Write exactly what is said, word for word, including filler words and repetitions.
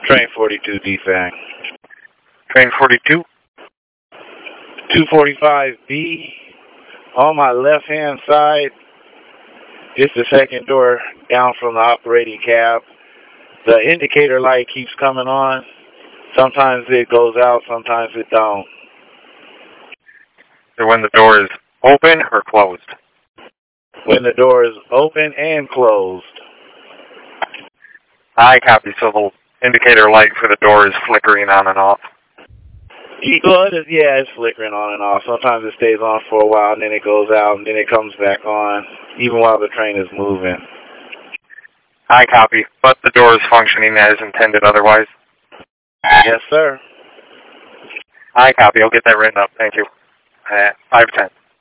Train forty-two D F A N. Train forty-two. two forty-five B. On my left-hand side, it's the second door down from the operating cab. The indicator light keeps coming on. Sometimes it goes out, sometimes it don't. So when the door is open or closed? When the door is open and closed. I copy. So the indicator light for the door is flickering on and off. Well, it is, yeah, it's flickering on and off. Sometimes it stays on for a while, and then it goes out, and then it comes back on, even while the train is moving. I copy. But the door is functioning as intended otherwise? Yes, sir. I copy. I'll get that written up. Thank you. Uh, five ten.